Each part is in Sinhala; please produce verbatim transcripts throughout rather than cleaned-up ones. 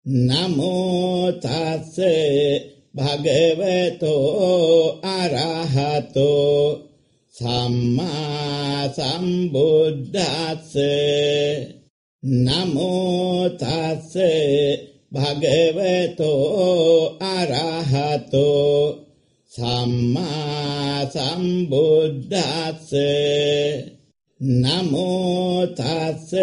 නමෝ තස්ස භගවතෝ අරහතෝ සම්මා සම්බුද්දස්ස නමෝ තස්ස භගවතෝ අරහතෝ සම්මා සම්බුද්දස්ස නමෝ තස්ස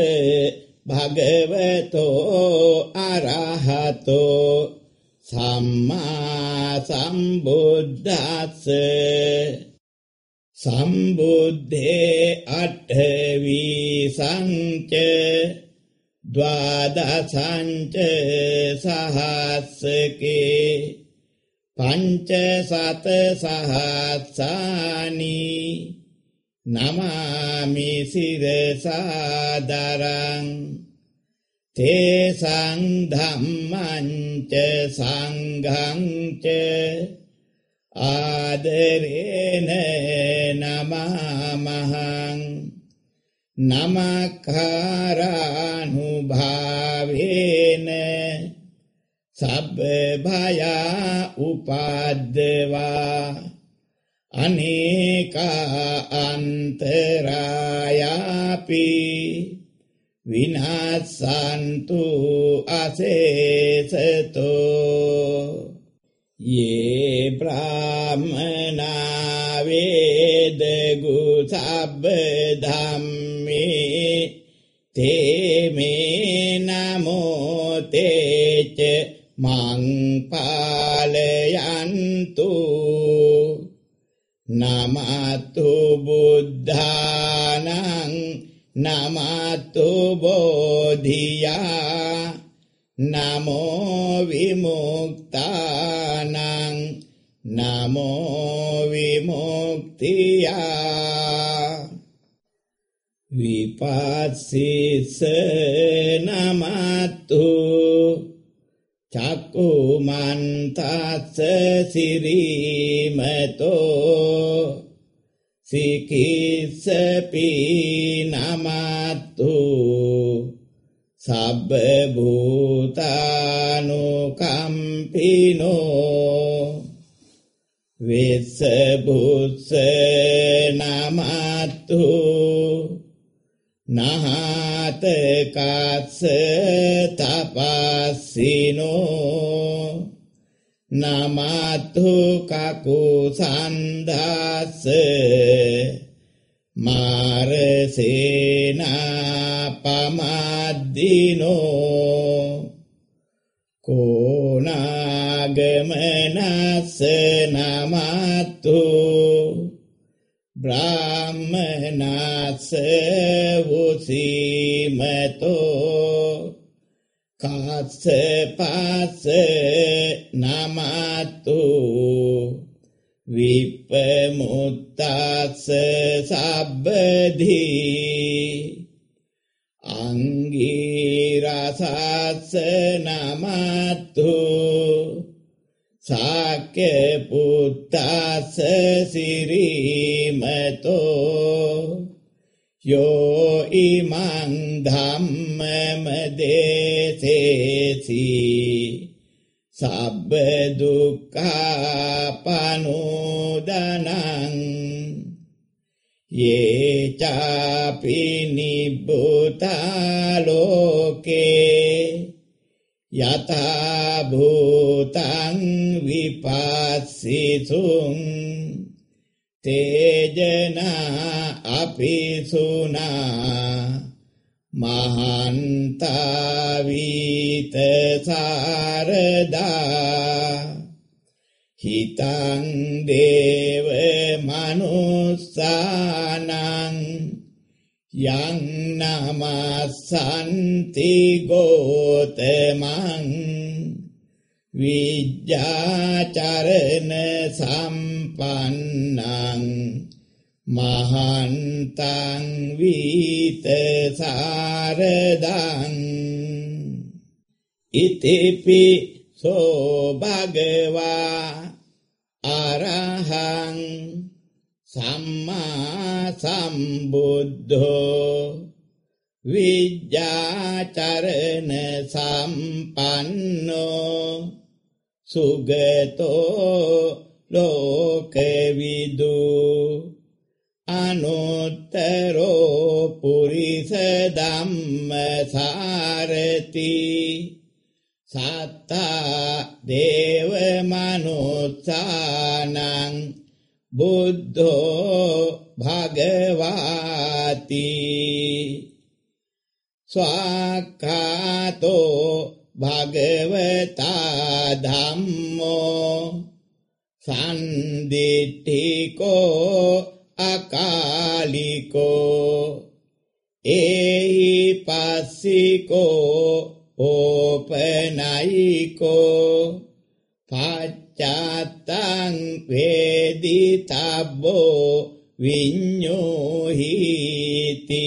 භගවතෝ අරහතෝ සම්මා සම්බුද්දස්ස සම්බුද්ධේ අට්ඨවි සංච ද්වාදසංච සහස්සකේ පංච සත සහස්සානි නමාමි සිරසාදරං තේසං ධම්මං ච සංඝං ච ආදරේන නමාමහං නමක්ඛාරානුභාවේන සබ්බ භයා උපද්දවා අනේකා අන්තරායාපි විනාසන්තු අසේසතෝ යේ බ්‍රාහ්මනා වේදගු සබ්බ ධම්මේ තේ මේ නමෝ තේච මං පාලයන්තු නමතු බුද්ධානං නමතු බෝධියා නමෝ විමුක්තානං නමෝ විමුක්තියා විපස්සිස නමතු චක්කුමන්තස්ස සිරීමතෝ සිකිස්සපි නමතු සබ්බ භූතානුකම්පිනෝ වෙස්ස බුස්ස නමතු නහත කස්ස තපස්සිනෝ නමතු කකුසන්දස්ස මාරසේනා පමද්දිනෝ කෝනාගමනස්ස නමතු බ්‍රාහ්මනස්ස වුසීමතෝ කස්සපස්ස නමතු විප්පමුත්තස්ස සබ්බධී අංගීරසස්ස නමතු සාක්‍ය පුත්තස්ස සිරීමතෝ යෝ ඉමං ධම්මම දේසේසි සබ්බ දුක්ඛාපනුදනං යේ චාපි නිබ්බුතා ලෝකේ යතා භූතං විපස්සිසුං තේජනා අපිසුනා මහන්තා වීත සාරදා හිතං දේව මනුස්සානං යං නමස්සන්ති ගෝතමං විජ්ජාචරණ සම්පන්නං මහන්තං වීත සාරදං ඉතිපි සෝ භගවා අරහං සම්මා සම්බුද්ධෝ විජ්ජාචරණ සම්පන්නෝ සුගතෝ ලෝකවිදු අනුත්තරෝ පුරිස ධම්මසාරති සත්තා දේව මනුස්සානං බුද්ධෝ භගවාති ස්වාක්ඛාතෝ භගවතා ධම්මෝ සම්දිට්ඨිකෝ අකාලිකෝ ඒහි පස්සිකෝ ඕපනයිකෝ පච්චත්තං වේදිතබ්බෝ විඤ්ඤෝහිති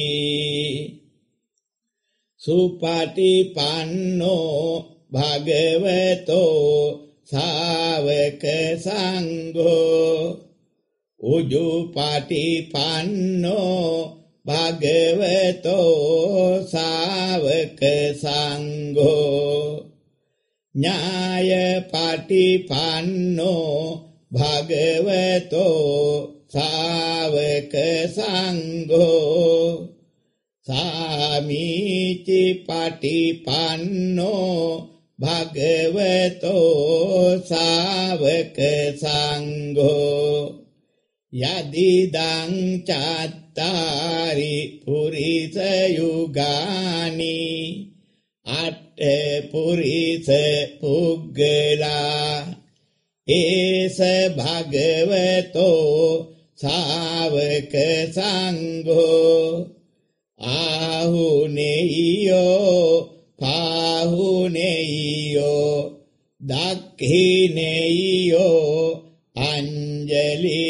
සුපටිපන්නෝ භගවතෝ ශාවක සංඝෝ උජුපටිපන්නෝ භගවතෝ ශාවක සංඝෝ ඥායපටිපන්නෝ භගවතෝ ශාවක සංඝෝ සාමීචි පටිපන්නෝ භගවතෝ ශාවක සංඝෝ යදිදං චත්තාරි පුරිස යුගානි අට්ඨ පුරිස පුග්ගලා ඒස භගවතෝ ශාවක සංඝෝ ආහුනේයෝ පාහුනේයෝ දක්ඛිනේයෝ අංජලි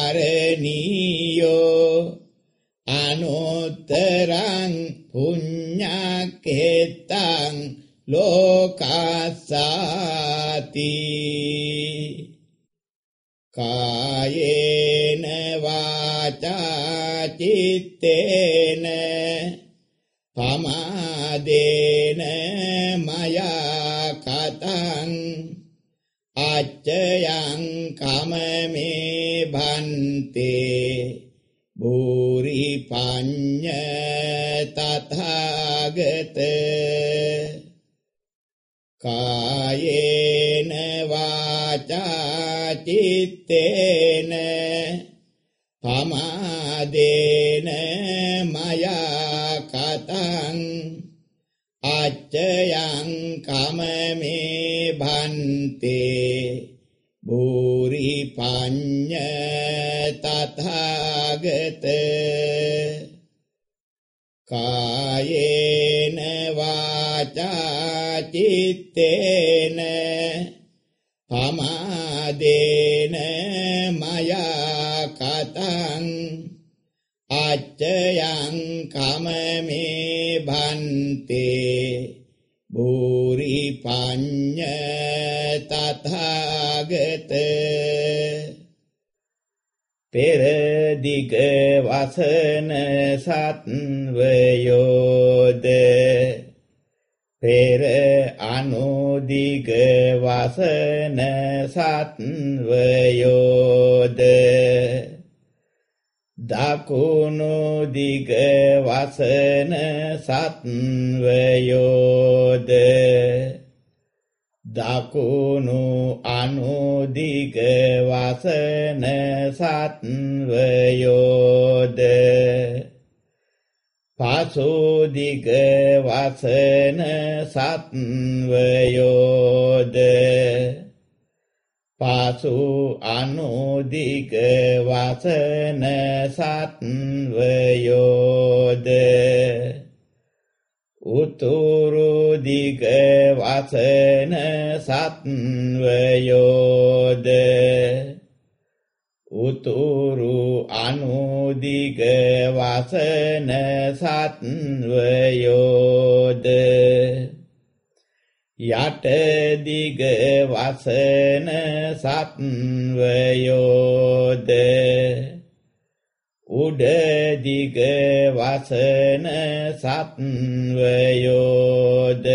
කරණීයෝ අනුත්තරං පුඤ්ඤකේතං ලෝකස්සාති කායේන වාචා චිත්තේන පමාදේන මයා කතං අච්චයං කමමේ භන්තේ භූරි පඤ්ඤ තථාගත කායේන වාචා චිත්තේන පමාදේන මයා කතං අච්චයං කමමේ භන්තේ භූරි පඤ්ඤ තථාගත කායේන වාචා චිත්තේන පමාදේන මයා කතං අච්චයං කමමේ භන්තේ භූරි පඤ්ඤ තථාගත පෙරදිග වසන සත්වයෝද පෙර අනුදිග වසන සත්වයෝද දකුණු දිග වසන සත්වයෝද දකුණු අනුදිග වසන සත්වයෝද පසුදිග වසන සත්වයෝද පසු අනුදිග වසන සත්වයෝද උතුරු දිග වසන සත්වයෝද උතුරු අනුදිග වසන සත්වයෝද යට දිග වසන සත්වයෝද උඩදිග වසන සත්වයෝද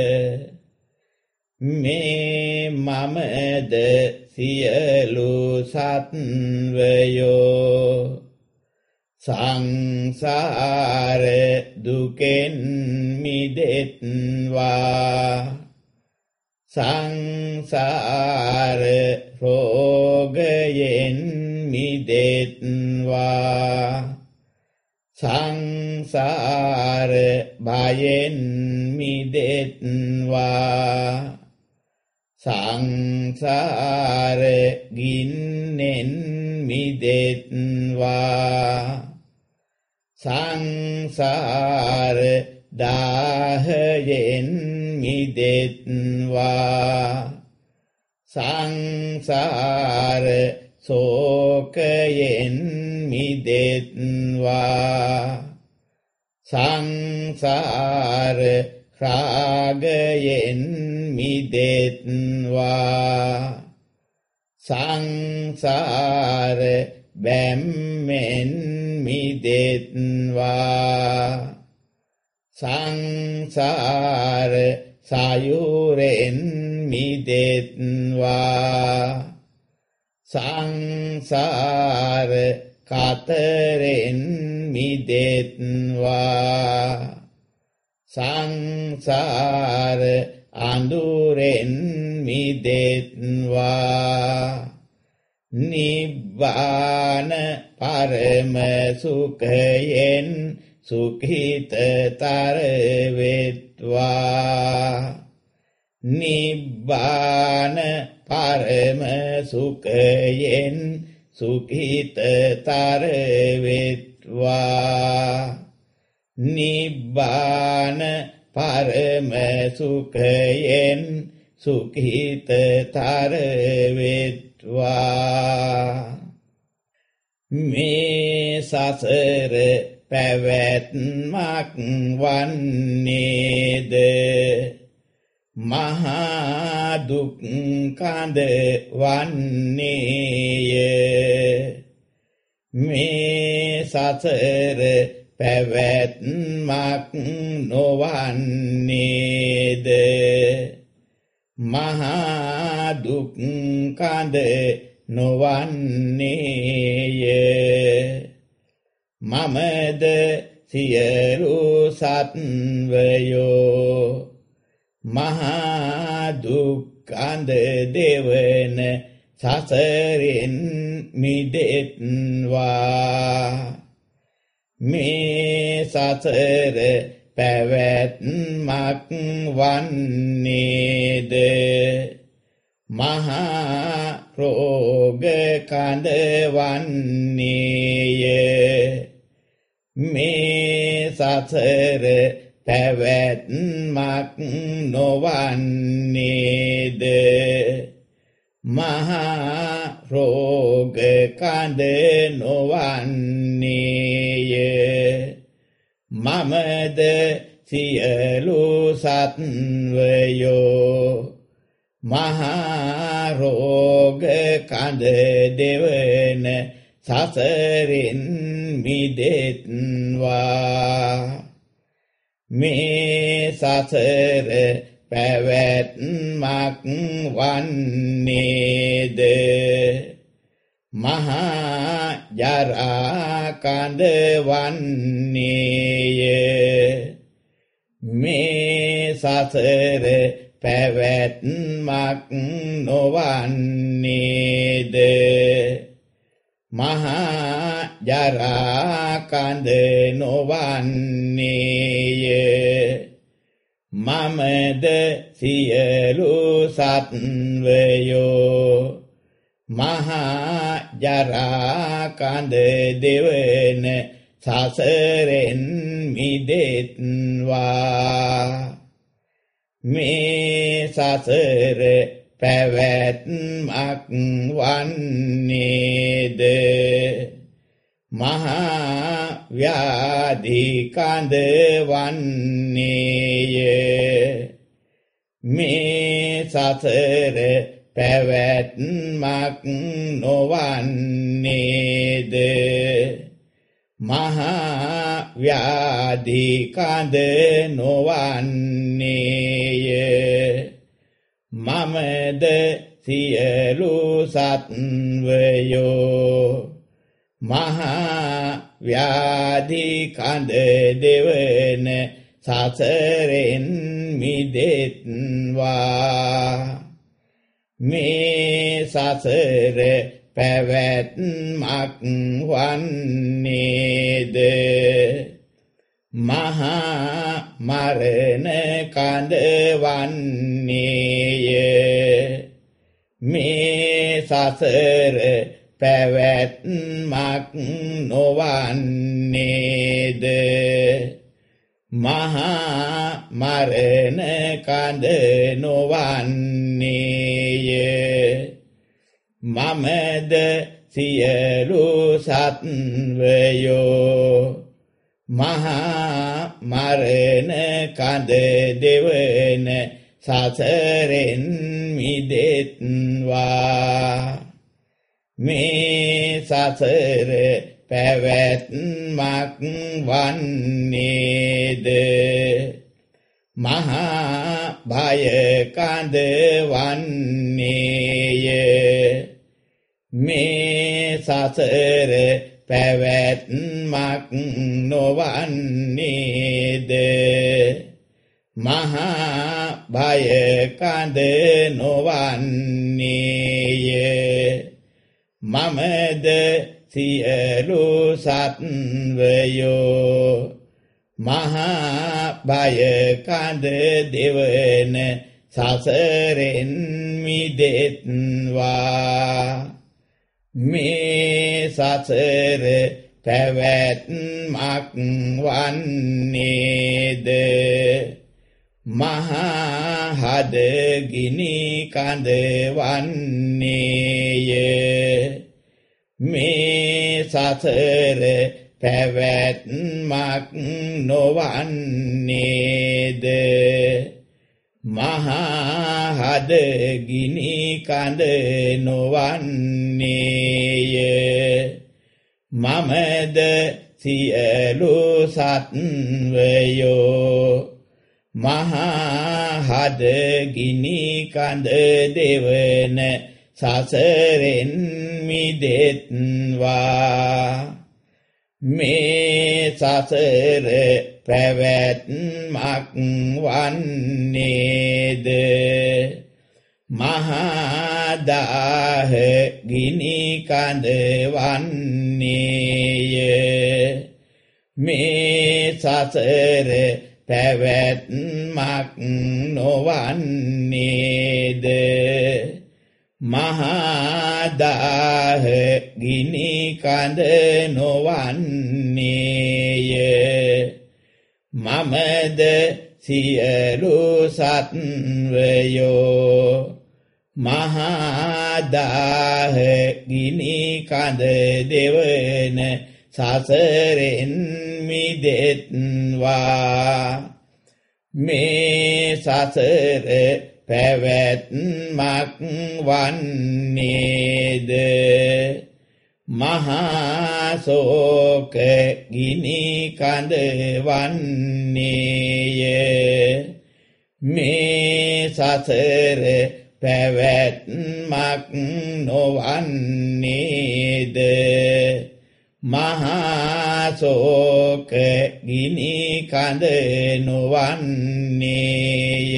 මේ මමද සියලු සත්වයෝ සංසාර දුකෙන් මිදෙත්වා සංසාර රෝගයෙන් මිදෙත්වා සංසාර භයෙන් මිදෙත්වා සංසාර ගින්නෙන් මිදෙත්වා සංසාර දාහයෙන් මිදෙත්වා සංසාර සෝකයෙන් මිදෙත්වා සංසාර රාගයෙන් මිදෙත්වා සංසාර බැම්මෙන් මිදෙත්වා සංසාර සයුරෙන් මිදෙත්වා සංසාර කතරෙන් මිදෙත්වා සංසාර අඳුරෙන් මිදෙත්වා නිබ්බාන පරම සුඛයෙන් සුඛිතතර වෙත්වා නිබ්බාන පරම සුඛයෙන් සුඛිතතර වෙත්වා නිබ්බාන පරම සුඛයෙන් සුඛිතතර වෙත්වා මේ සසර පැවැත්මක් වන්නේද මහා දුක් කඳ වන්නේය මේ සසර පැවැත්මක් නොවන්නේද මහා දුක් කඳ නොවන්නේය මමද සියලු සත්වයෝ මහා දුක් කඳ දෙවන සසරෙන් මිදෙත්වා මේ සසර පැවැත්මක් වන්නේද මහා රෝග කඳ වන්නේය මේ සසර පැවැත්මක් නොවන්නේද මහා රෝග කඳ නොවන්නේය මමද සියලු සත්වයෝ මහා රෝග කඳ දෙවන සසරින් මිදෙත්වා මේ සසර පැවැත්මක් වන්නේද මහා ජරා කඳ වන්නේය මේ සසර පැවැත්මක් නොවන්නේද මහා ජරා කඳ නොවන්නේය මමද සියලු සත්වයෝ මහා ජරා කඳ දෙවන සසරෙන් මිදෙත්වා මේ සසර පැවැත්මක් වන්නේද මහා ව්‍යාධි කඳ වන්නේය මේ සසර පැවැත්මක් නොවන්නේද මහා ව්‍යාධි කඳ නොවන්නේය මමද සියලු සත්වයෝ මහා ව්‍යාධි කඳ දෙවන සසරෙන් මිදෙත්වා මේ සසර පැවැත්මක් වන්නේද මහා මරණ කඳ වන්නේය මේ සසර පැවැත්මක් නොවන්නේද මහා මරණ කඳ නොවන්නේය මමද සියලු සත්වයෝ මහා මරණ කඳ දෙවන සසරෙන් මිදෙත්වා මේ සසර පැවැත්මක් වන්නේද මහා භය කඳ වන්නේය මේ සසර පැවැත්මක් නොවන්නේද මහා භය කඳ නොවන්නේය මමද සියලු සත්වයෝ මහා භය කඳ දෙවන සසරෙන් මිදෙත්වා මේ සසර පැවැත්මක් වන්නේද මහා හද ගිනි කඳ වන්නේය මේ සසර පැවැත්මක් නොවන්නේද මහා හද ගිනි කඳ නොවන්නේය මමද සියලු සත්වයෝ මහා හද ගිනි කඳ දෙවන සසරෙන් මිදෙත්වා මේ සසර පැවැත්මක් වන්නේද මහා දාහ ගිනි කඳ වන්නේය මේ සසර පැවැත්මක් නොවන්නේද මහා දාහ ගිනි කඳ නොවන්නේය මමද සියලු සත්වයෝ මහා දාහ ගිනි කඳ දෙවන සසරෙන් මිදෙත්වා මේ සසර පැවැත්මක් වන්නේද මහා ශෝක ගිනි කඳ වන්නේය මේ සසර පැවැත්මක් නොවන්නේද මහා ශෝක ගිනි කඳ නොවන්නේය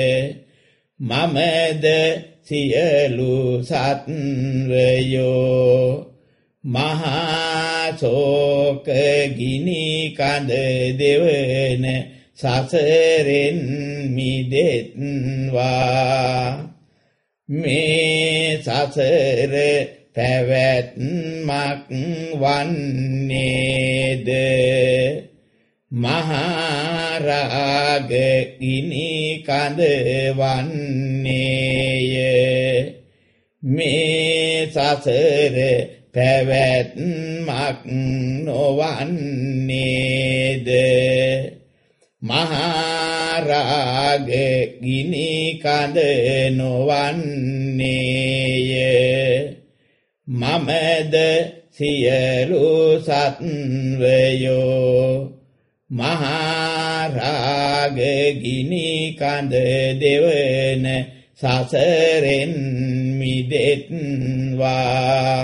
මමද සියලු සත්වයෝ මහා ශෝක ගිනි කඳ දෙවන සසරෙන් මිදෙත්වා මේ සසර පැවැත්මක් වන්නේද මහා රාග ගිනි කඳ වන්නේය මේ සසර පැවැත්මක් නොවන්නේද මහා රාග ගිනි කඳ නොවන්නේය මමද සියලු සත්වයෝ මහා රාග ගිනි කඳ දෙවන සසරෙන් මිදෙත්වා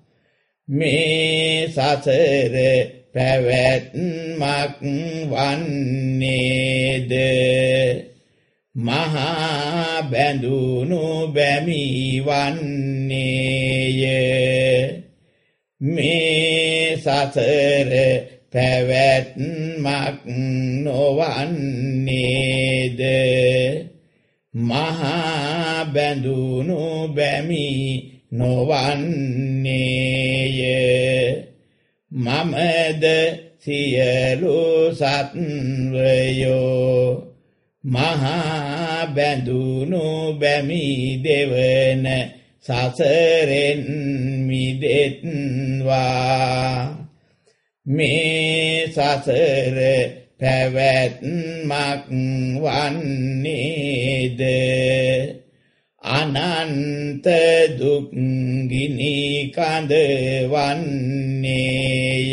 මේ සසර පැවැත්මක් වන්නේද මහා බැඳුණු බැමි වන්නේය මේ සසර පැවැත්මක් නොවන්නේද මහා බැඳුණු බැමි නොවන්නේය මමද සියලු සත්වයෝ මහා බැඳුණු බැමි දෙවන සසරෙන් මිදෙත්වා මේ සසර පැවැත්මක් වන්නේද අනන්ත දුක් ගිනි කඳ වන්නේය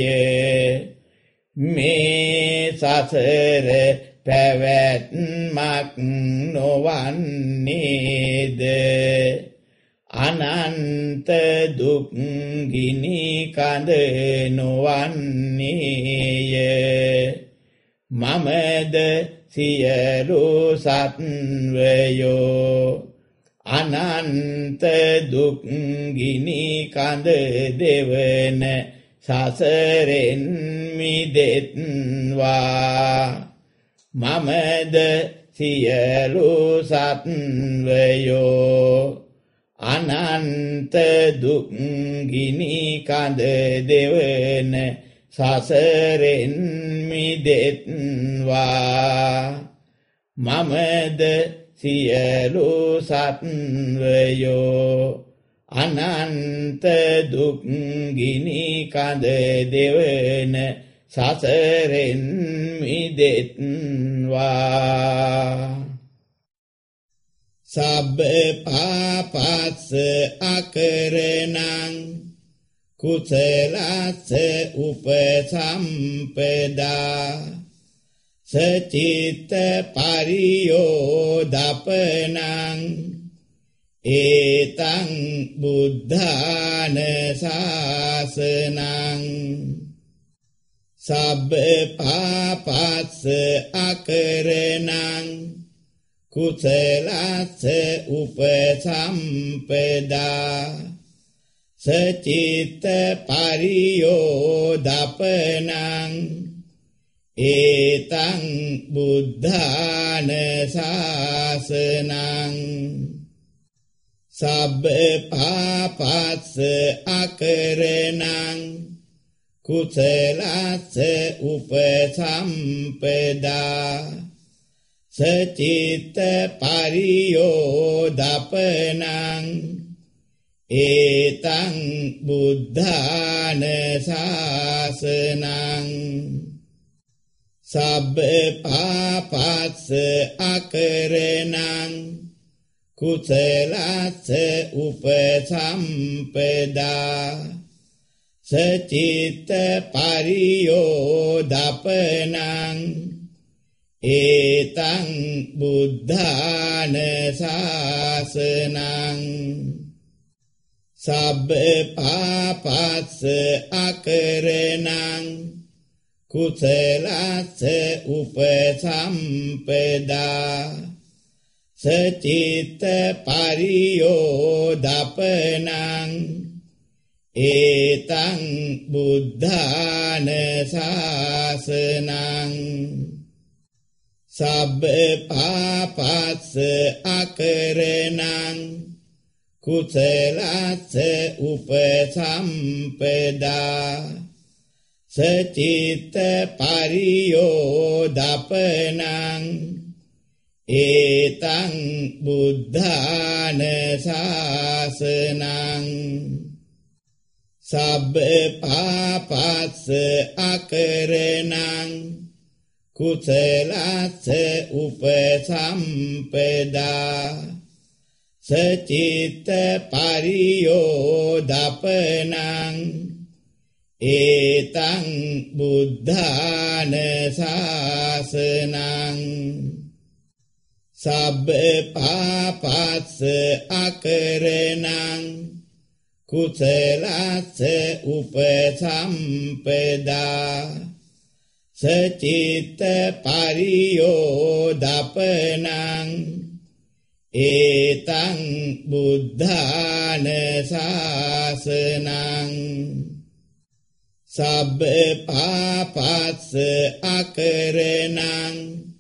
මේ සසර පැවැත්මක් නොවන්නේද අනන්ත දුක් ගිනි කඳ නොවන්නේය මමද සියලු සත්වයෝ අනන්ත දුක් ගිනි කඳ දෙවන සසරෙන් මිදෙත්වා මමද සියලු සත්වයෝ අනන්ත දුක් ගිනි කඳ දෙවන සසරෙන් මිදෙත්වා මමද සියලු සත්වයෝ අනන්ත දුක් ගිනි කඳ දෙවන සසරෙන් මිදෙත්වා සබ්බ පාපස්ස අකරණං කුසලස්ස උපසම්පදා සචිත්ත පරියෝදපනං ඒතං බුද්ධාන ශාසනං සබ්බ පාපස්ස අකරණං කුසලස්ස උපසම්පදා සචිත්ත පරියෝදපනං ඒතං බුද්ධාන ශාසනං සබ්බ පාපස්ස අකරණං කුසලස්ස උපසම්පදා සචිත්ත පරියෝදපනං ඒතං බුද්ධාන ශාසනං සබ්බ පාපස්ස අකරණං කුසලස්ස උපසම්පදා සචිත්ත පරියෝදපනං ඒතං බුද්ධාන ශාසනං සබ්බ පාපස්ස අකරණං කුසලස්ස උපසම්පදා සචිත්ත පරියෝදපනං ඒතං බුද්ධාන ශාසනං සබ්බ පාපස්ස අකරණං කුසලස්ස උපසම්පදා සචිත්ත පරියෝදපනං ඒතං බුද්ධාන ශාසනං සබ්බ පාපස්ස අකරණං කුසලස්ස උපසම්පදා සචිත්ත පරියෝදපනං Etang buddhana sasanang Sabbe papatsa akaranang Kusalasa upasampeda Sacitta pariyodapanang Etang buddhana sasanang Sabbe papatsa akaranang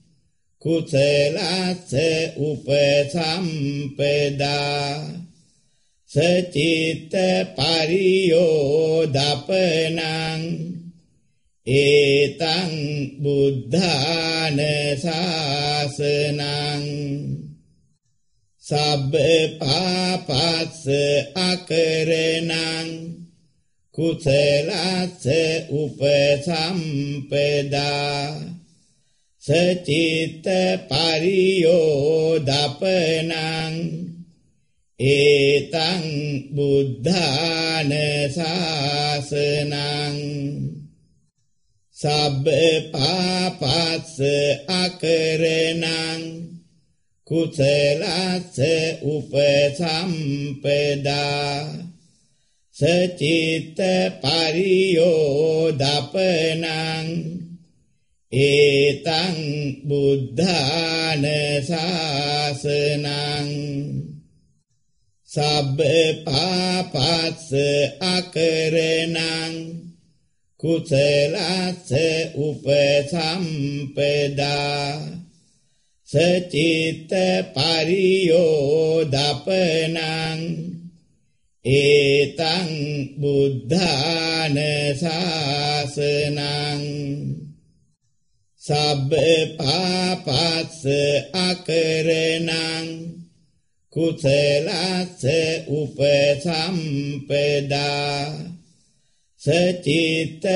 Kusalasa upasampeda Sacitta pariyodapanang Etang buddhana sasanang Sabbe papatsa akaranang Kusalasa upasampeda Sacitta pariyodapanang Etang buddhana sasanang Sabbe papatsa akaranang Kusalasa upasampeda Sacitta pariyodapanang Etang buddhana sasanang Sabbe papatsa akaranang Kusalasa upasampeda Sacitta pariyodapanang Etang buddhana sasanang Sabbe papatsa akaranang Kusalasa upasampeda Sacitta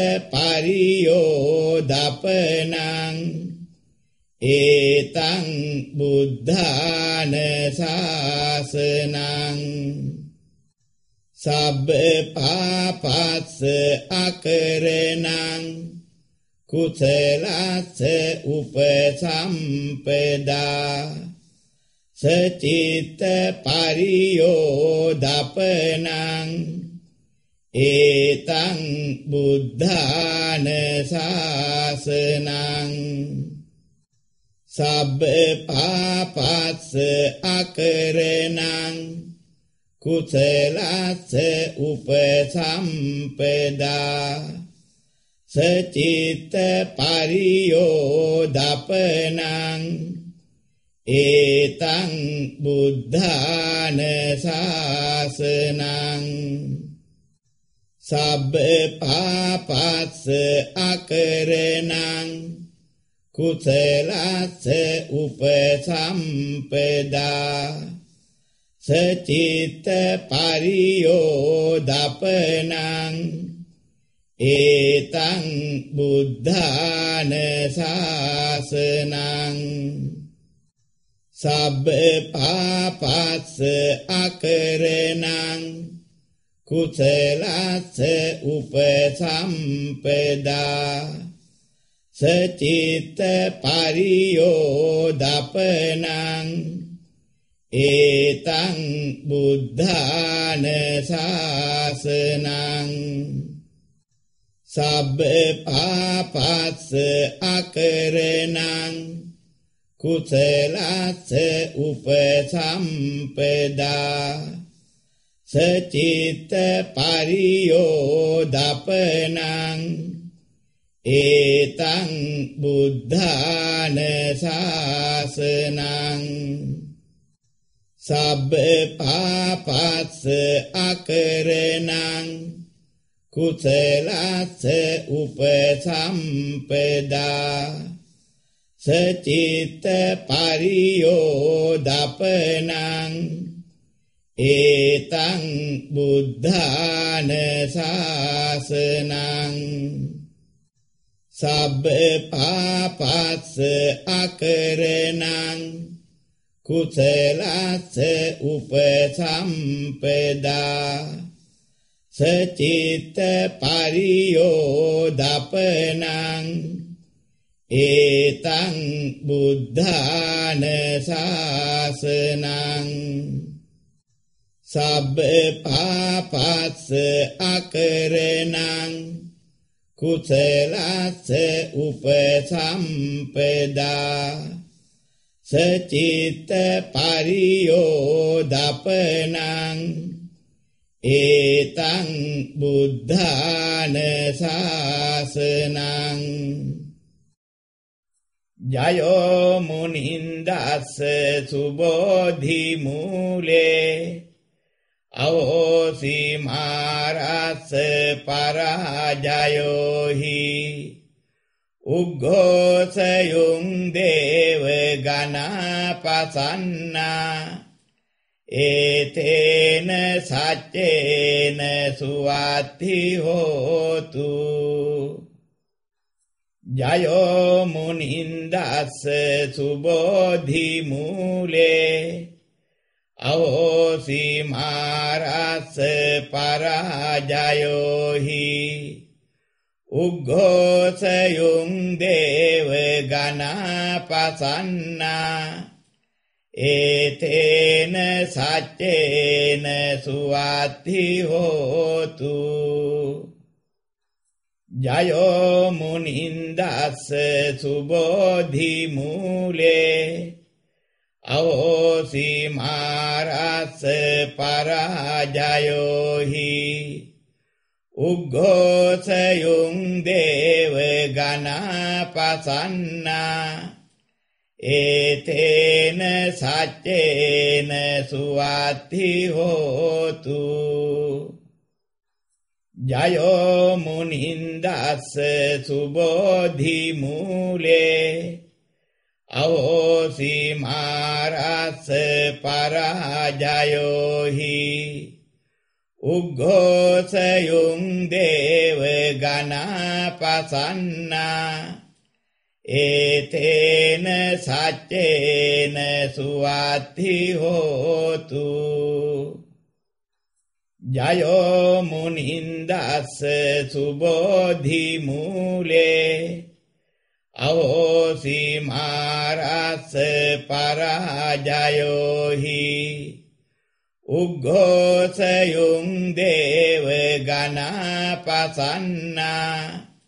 pariyodapanang Etang buddhana sasanang Sabbe papatsa akaranang Kusalasa upasampeda Sacitta pariyodapanang Etang buddhana sasanang Sabbe papatsa akaranang Kusalasa upasampeda Sacitta pariyodapanang Etang buddhana sasanang Sabbe papatsa akaranang Kusalasa upasampeda Sacitta pariyodapanang Etang buddhana sasanang Sabbe papatsa akaranang Kusalasa upasampeda Sacitta pariyodapanang Etang buddhana sasanang Sabbe papatsa akaranang Kusalasa upasampeda Sacitta pariyodapanang Etang buddhana sasanang Sabbe papatsa akaranang Kusalasa upasampeda Sacitta pariyodapanang Etang buddhana sasanang Sabbe papatsa akaranang Kusalasa upasampeda සචිත්ත පරියෝදපනං ඒතං බුද්ධාන ශාසනං සබ්බ පාපස්ස අකරණං කුසලස්ස උපසම්පදා සචිත්ත පරියෝදපනං ඒතං බුද්ධාන ශාසනං ජයෝ මුනින්දස්ස සුබෝධි මූලේ අවෝසි මාරස්ස පරාජයෝහි උග්ඝෝසයුං දේව ගණපසන්නා ඒතේන සච්චේන සුවත්ති හෝතු ජයෝ මුනින්දස්ස සුබෝධි මූලේ අවෝසි මාරස්ස පරාජයෝහි උග්ඝෝසයුං දේව ගණපසන්නා ඒතේන සච්චේන සුවත්ති හෝතු ජයෝ මුනින්දස්ස සුබෝධි මූලේ අවෝසි මාරස්ස පරාජයෝහි උග්ඝෝසයුං දේව ගණපසන්නා ඒතේන සච්චේන සුවත්ති හෝතු ජයෝ මුනින්දස්ස සුබෝධි මූලේ අවෝසි මාරස්ස පරාජයෝහි උග්ඝෝසයුං දේව ගණපසන්නා ඒතේන සච්චේන සුවත්ති හෝතු ජයෝ මුනින්දස්ස සුබෝධි මූලේ අවෝසි මාරස්ස පරාජයෝහි උග්ඝෝසයුං දේව ගණපසන්නා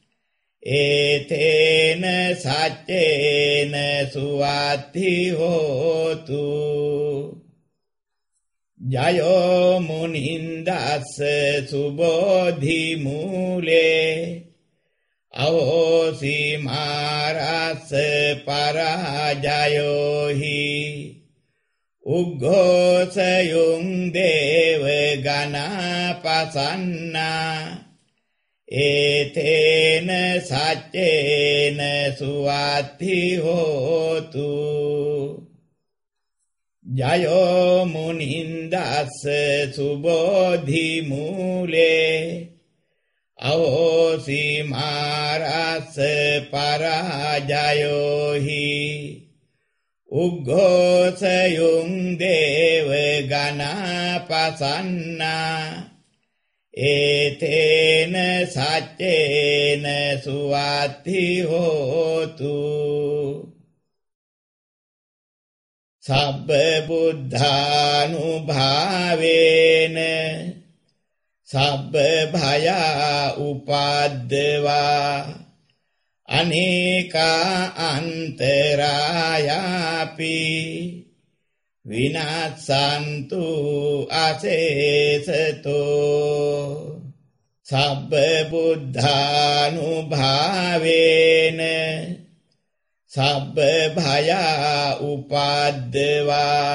ඒතේන සච්චේන සුවත්ති හෝතු ජයෝ මුනින්දස්ස සුබෝධි මූලේ අවෝසි මාරස්ස පරාජයෝහි උග්ඝෝසයුං දේව ගණපසන්නා ඒතේන සච්චේන සුවත්ති හෝතු ජයෝ මුනින්දස්ස සුබෝධි මූලේ අවෝසි මාරස්ස පරාජයෝහි උග්ඝෝසයුං දේව ගණපසන්නා ඒතේන සච්චේන සුවත්ති හෝතු සබ්බ බුද්ධානුභාවේන සබ්බ භයා උපද්දවා අනේකා අන්තරායාපි විනාසන්තු අසේසතෝ සබ්බ බුද්ධානුභාවේන සබ්බ භයා උපද්දවා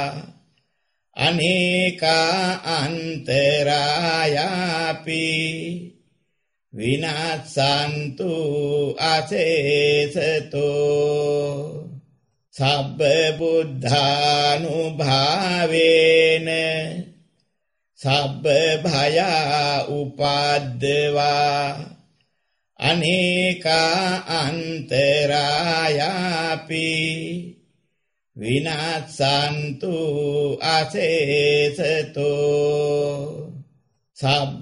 අනේකා අන්තරායාපි විනාසන්තු අසේසතෝ සබ්බ බුද්ධානුභාවේන සබ්බ භයා උපද්දවා අනේකා අන්තරායාපි විනාසන්තු අසේසතෝ සබ්බ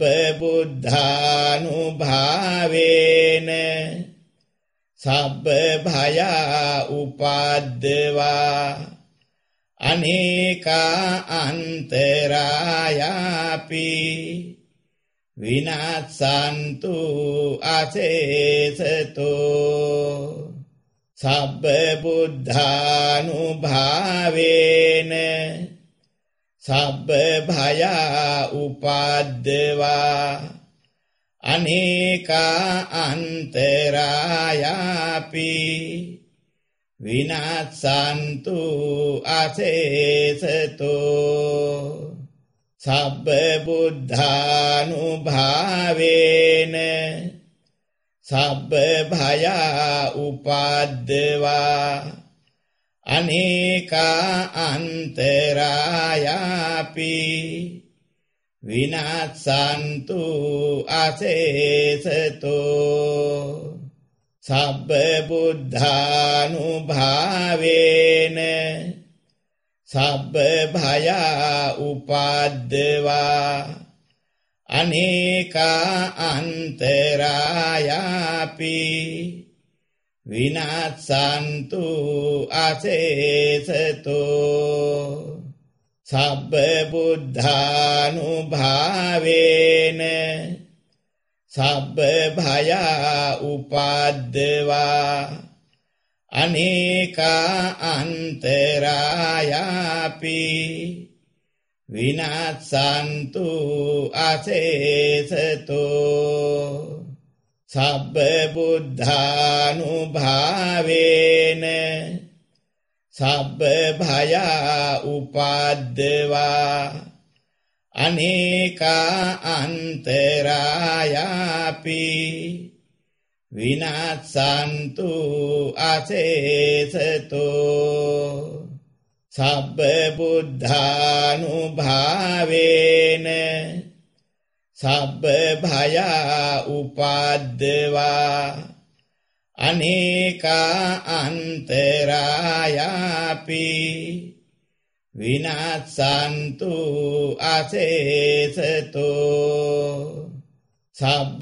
බුද්ධානුභාවේන සබ්බ භයා උපද්දවා අනේකා අන්තරායාපි විනාසන්තු අසේසතෝ සබ්බ බුද්ධානුභාවේන සබ්බ භයා උපද්දවා අනේකා අන්තරායාපි විනාසන්තු අසේසතෝ සබ්බ බුද්ධානුභාවේන සබ්බ භයා උපද්දවා අනේකා අන්තරායාපි විනාසන්තු අසේසතෝ සබ්බ බුද්ධානුභාවේන සබ්බ භයා උපද්දවා අනේකා අන්තරායාපි විනාසන්තු අසේසතෝ සබ්බ බුද්ධානුභාවේන සබ්බ භයා උපද්දවා අනේකා අන්තරායාපි විනාසන්තු අසේසතෝ සබ්බ බුද්ධානුභාවේන සබ්බ භයා උපද්දවා අනේකා අන්තරායාපි විනාසන්තු අසේසතෝ සබ්බ බුද්ධානුභාවේන සබ්බ භයා උපද්දවා අනේකා අන්තරායාපි විනාසන්තු අසේසතෝ සබ්බ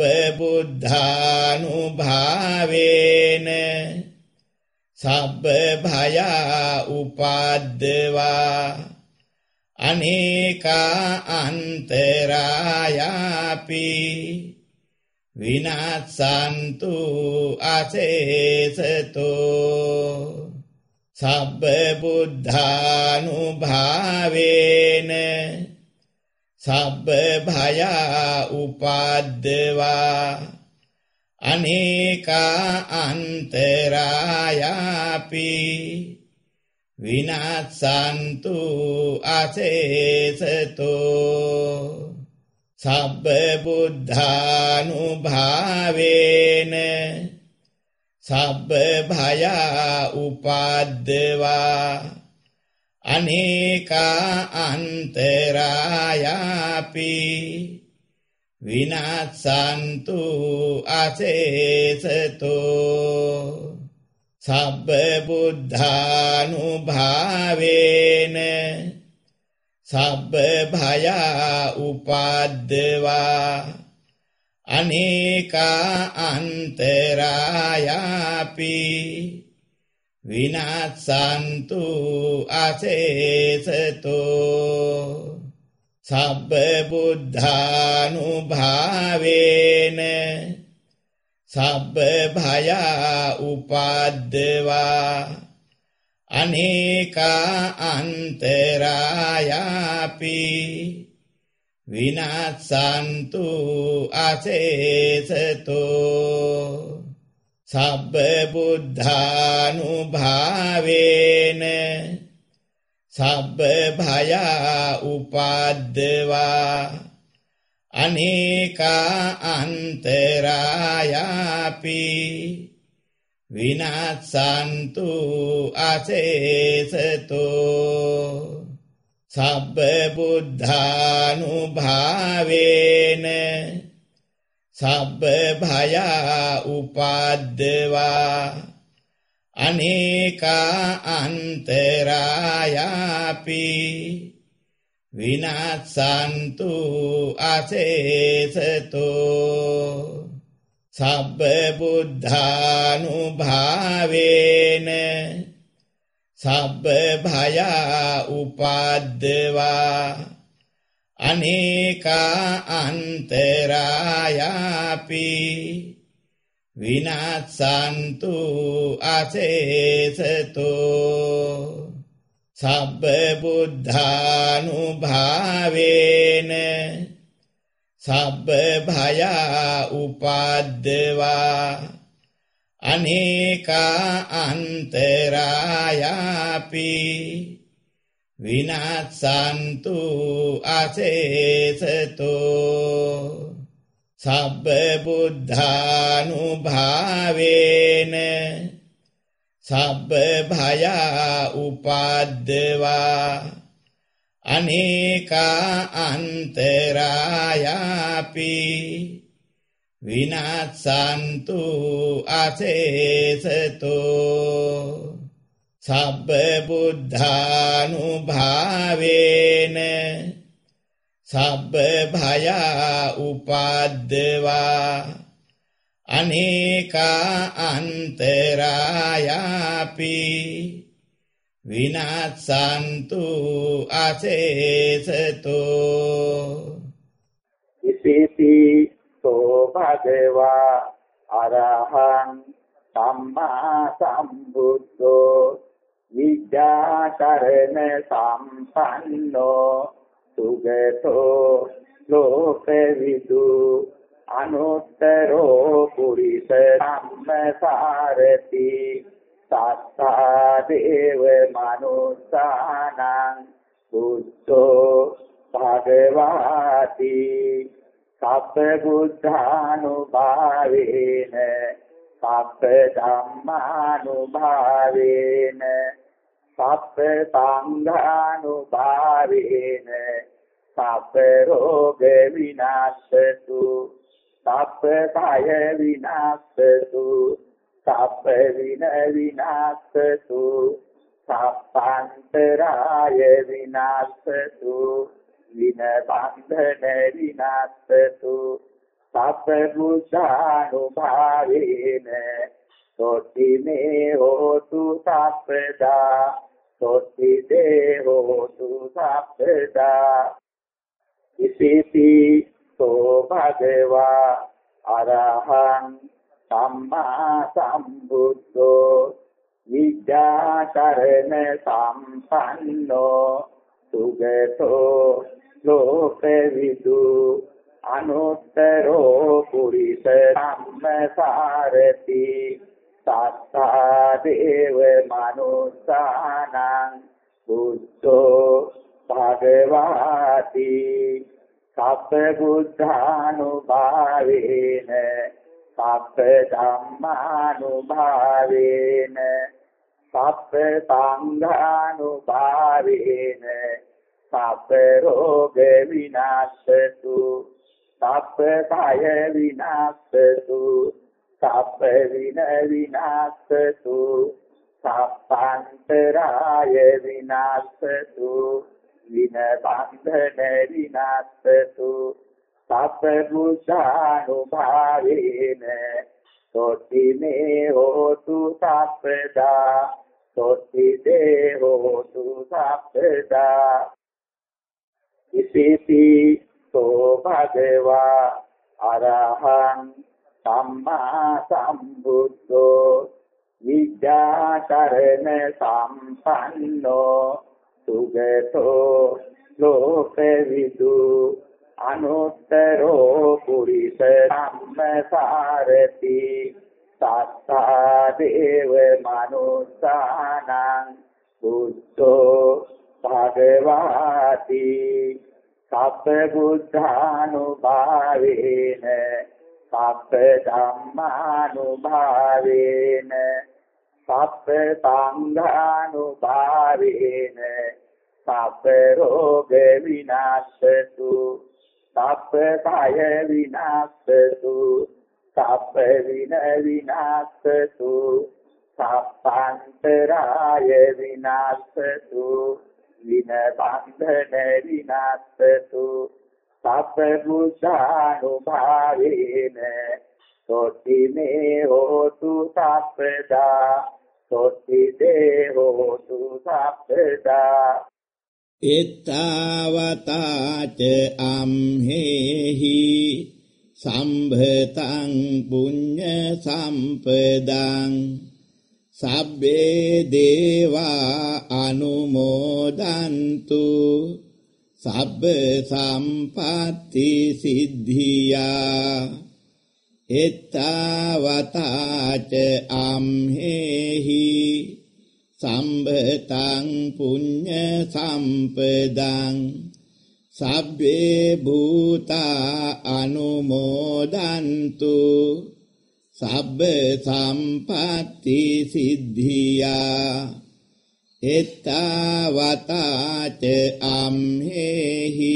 බුද්ධානුභාවේන සබ්බ භයා උපද්දවා අනේකා අන්තරායාපි විනාසන්තු අසේසතෝ සබ්බ බුද්ධානුභාවේන සබ්බ භයා උපද්දවා අනේකා අන්තරායාපි විනාසන්තු අසේසතෝ සබ්බ බුද්ධානුභාවේන සබ්බ භයා උපද්දවා අනේකා අන්තරායාපි විනාසන්තු අසේසතෝ සබ්බ බුද්ධානුභාවේන සබ්බ භයා උපද්දවා අනේකා අන්තරායාපි විනාසන්තු අසේසතෝ සබ්බ බුද්ධානුභාවේන සබ්බ භයා උපද්දවා අනේකා අන්තරායාපි විනාසන්තු අසේසතෝ සබ්බ බුද්ධානුභාවේන සබ්බ භයා උපද්දවා අනේකා අන්තරායාපි විනාසන්තු අසේසතෝ සබ්බ බුද්ධානුභාවේන සබ්බ භයා උපද්දවා අනේකා අන්තරායාපි විනාසන්තු අසේසතෝ සබ්බ බුද්ධානුභාවේන සබ්බ භයා උපද්දවා අනේකා අන්තරායාපි විනාසන්තු අසේසතෝ සබ්බ බුද්ධානුභාවේන සබ්බ භයා උපද්දවා අනේකා අන්තරායාපි විනාසන්තු අසේසතෝ සබ්බ බුද්ධානුභාවේන සබ්බ භයා උපද්දවා අනේකා අන්තරායාපි විනාසන්තු අසේසතෝ සබ්බ බුද්ධානුභාවේන සබ්බ භයා උපද්දවා අනේකා අන්තරායාපි විනාසන්තු අසේසතෝ ඉතිපි සෝ භගවා අරහං සම්මා සම්බුද්ධෝ විද්‍යාචරණ සම්පන්නෝ සුගතෝ ලෝකවිදු අනුත්තරෝ පුරිස ධම්මසාරති සත්තා දේව මනුස්සානං බුද්ධෝ භගවාති සබ්බ බුද්ධානුභාවේන සබ්බ ධම්මානුභාවේන සබ්බ සංඝානුභාවේන සබ්බ රෝග විනාශතු සබ්බ කය විනාශතු සබ්බ වින විනාශතු සබ්බාන්තරාය විනාශතු වින බන්ධන විනාශතු සබ්බ බුද්ධානුභාවේන සොත්ති මේ හෝතු සබ්බදා සොත්ති දේ හෝතු සබ්බදා ඉතිපි සෝ භගවා අරහං සම්මා සම්බුද්ධෝ විද්‍යාචරණ සම්පන්නෝ සුගතෝ ලෝකවිදු අනුත්තරෝ පුරිස ධම්මසාරති සත්තා දේව මනුස්සානං බුද්ධෝ භගවාති සබ්බ බුද්ධානුභාවේන සබ්බ ධම්මානුභාවේන සබ්බ සංඝානුභාවේන සබ්බ රෝග විනාශතු සබ්බ කය විනාශතු සබ්බ වින විනාශතු සබ්බාන්තරාය විනාශතු වින බන්ධන විනාශතු සබ්බ බුද්ධානුභාවේන සොත්ති මේ හෝතු සබ්බදා සොත්ති දේ හෝතු සබ්බදා ඉතිපි සෝ භගවා අරහං සම්මා සම්බුද්ධෝ විද්‍යාචරණ සම්පන්නෝ සුගතෝ ලෝකවිදු අනුත්තරෝ පුරිස ධම්මසාරති සත්තා දේව මනුස්සානං බුද්ධෝ භගවාති සබ්බ බුද්ධානුභාවේන සබ්බ ධම්මානුභාවේන සබ්බ සංඝානුභාවේන සබ්බ රෝග විනාශතු සබ්බ කය විනාශතු සබ්බ වින විනාශතු සබ්බාන්තරාය විනාශතු වින බන්ධන විනාශතු සබ්බ බුද්ධානුභාවේන සෝති මේ හෝතු සප්පදා සෝති දේ හෝතු සප්පදා එත්තාවතාච අම්හෙහි සම්භතං පුඤ්ඤ සම්පදං සබ්බේ දේවා අනුමෝදන්තු සබ්බ සම්පatti සිද්ධියා එත්තාවතාච අම්හෙහි සම්භතං පුඤ්ඤ සම්පදං සබ්බේ භූතා අනුමෝදන්තු සබ්බ සම්පatti සිද්ධියා එත්තාවතාච අම්හෙහි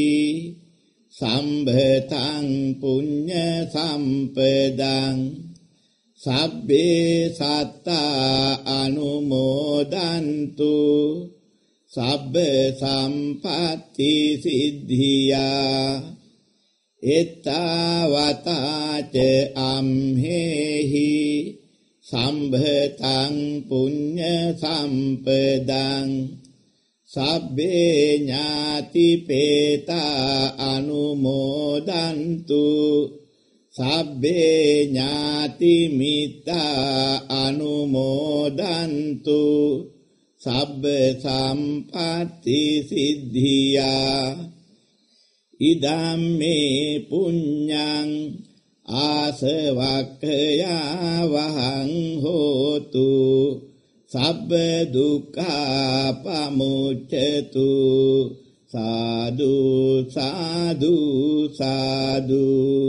සම්භතං පුඤ්ඤ සම්පදං සබ්බේ සත්තා අනුමෝදන්තු සබ්බ සම්පatti සිද්ධියා එත්තාවතාච අම්හෙහි සම්භතං පුඤ්ඤ සම්පදං සබ්බේ ඥාති පේතා අනුමෝදන්තු සබ්බේ ඥාති මිත්තා අනුමෝදන්තු සබ්බ සම්පatti සිද්ධියා ඉදම්මේ පුඤ්ඤං ආසවක්ඛයා වහං හෝතු සබ්බ දුක්ඛා පමුච්ඡතු සාදු සාදු සාදු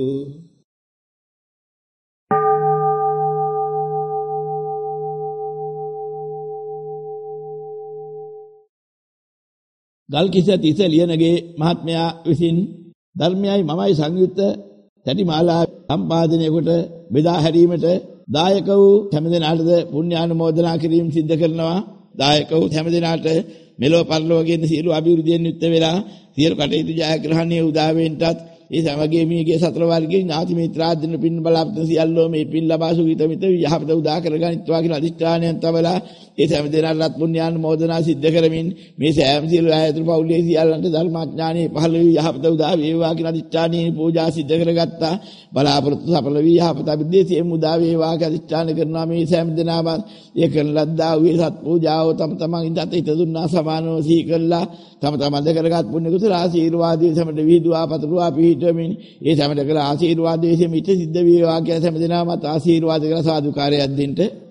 ගල්කිස්ස තිස්ස ලියනගේ මහත්මයා විසින් ධර්මයයි මමයි සංයුක්ත තැටිමාලා සම්පාදනය කොට බෙදා හැරීමට දායක වූ හැම දෙනාටද පුණ්‍යානුමෝදනා කිරීම සිද්ධ කරනවා. දායක වූ හැම දෙනාට මෙලොව පරලොවගෙන සියලු අභිවෘද්ධියෙන් යුක්ත වෙලා සියලු කටයුතු ජයග්‍රහණීය උදා වෙන්නටත් ඒ සමගිය මියගේ සතර වර්ගයේ ඥාති මිත්‍රාදීන පින් බලාපොරොත්තු සියල්ලෝ මේ පින් ලබා සුගිත මිත යහපත උදා කරගනිත්වා කියලා අදිෂ්ඨානයෙන් තවලා ඒ හැම දෙනාටත් පුණ්‍යානුමෝදනා සිද්ධ කරමින් මේ සෑම සියලු ආයතන පවුලේ සියල්ලන්ට ධර්මාඥානෙ පහළ වී යහපත උදා වේවා කියලා අදිෂ්ඨානයෙන් පූජා සිද්ධ කරගත්තා. බලාපොරොත්තු සඵල වී යහපත අභිදේශයෙන් උදා වේවා කියලා අදිෂ්ඨාන කරනවා. මේ සෑම දෙනාම ඒ කරන ලද්දා වූ සත් පූජාව තම තමන් ඉදත් හිත දුන්නා සමානව සිහි කළා. තම තමන් දෙකරගත් පුණ්‍ය කුසල ආශිර්වාදයේ සමඩ වීදුවා පතරුවා පිහිටමින් ඒ සමඩ කළ ආශිර්වාදයේ මිත්‍ය සිද්ධ වේවා කියලා හැම දෙනාම ආශිර්වාද කරලා සාදුකාරයක් දෙන්න